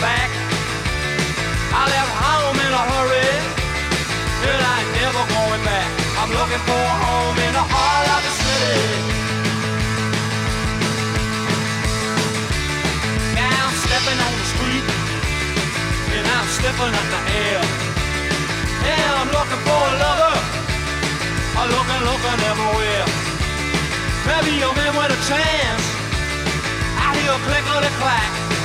back. I left home in a hurry, and I ain't never going back. I'm looking for a home in the heart of the city. Now I'm stepping on the street, and I'm sniffing at the air. Yeah, I'm looking for a lover, I'm looking everywhere. Maybe a man with a chance, I hear a click on the clack.